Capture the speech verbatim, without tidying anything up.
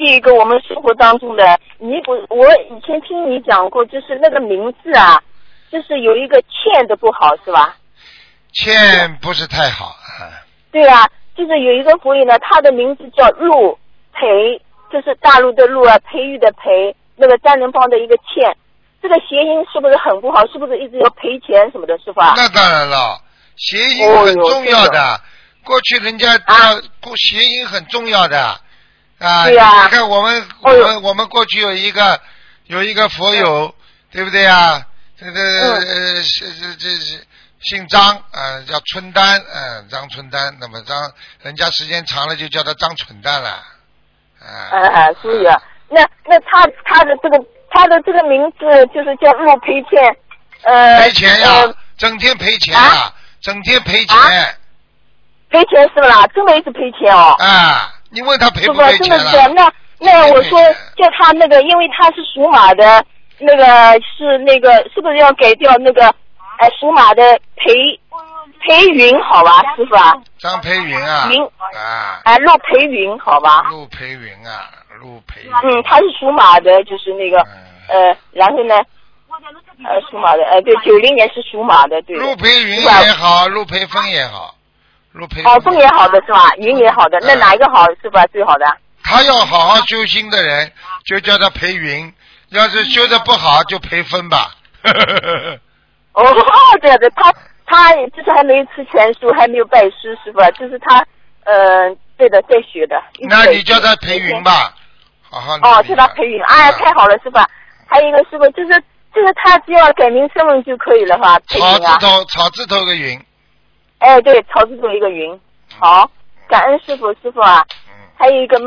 有一个我们生活当中的，你不，我以前听你讲过，就是那个名字啊，就是有一个欠的不好是吧？ 欠不是太好啊。 对啊，就是有一个佛友呢，他的名字叫陆培，就是大陆的陆啊，培育的培，那个单人旁的一个欠，这个谐音是不是很不好？是不是一直要赔钱什么的，师傅啊？ 那当然了，谐音很重要的。哦、过去人家啊，谐音很重要的啊。对啊。你看我们我们、哦、我们过去有一个有一个佛友，嗯、对不对啊？这个呃是是这是。姓张，呃，叫春丹，嗯、呃，张春丹。那么张，人家时间长了就叫他张蠢蛋了，啊、呃。 哎哎，所以啊，那那他他的这个他的这个名字就是叫陆赔钱，呃。 赔钱呀，呃、整天赔钱呀、啊，整天赔钱。啊、 赔钱是不啦？真的一直赔钱哦。 啊，你问他赔不赔钱了？ 真的是，那那我说叫他那个，因为他是属马的，那个是那个是不是要改掉那个？哎，属马的裴裴云，好吧，师傅啊。 张培云啊。 云啊。 哎，陆培云，好吧。 陆培云啊，陆培云。 嗯，他是属马的，就是那个、嗯、呃，然后呢，呃，属马的，呃，对，九零年是属马的，对。 陆培云也好，陆培峰也好，陆培。 哦，峰也好的是吧？云也好的，那哪一个好，师傅啊？最好的？ 他要好好修心的人，就叫他培云；要是修的不好，就培峰吧。 哦，对对，他他就是还没有吃全素，还没有拜师，师傅，就是他，呃，对的，在学的。 那你叫他培云吧，好好。 哦，叫他培云，哎，太好了，师傅。还有一个师傅，就是就是他只要改名声纹就可以了哈。 草字头，草字头个云。 哎，对，草字头一个云。好，感恩师傅，师傅啊。还有一个。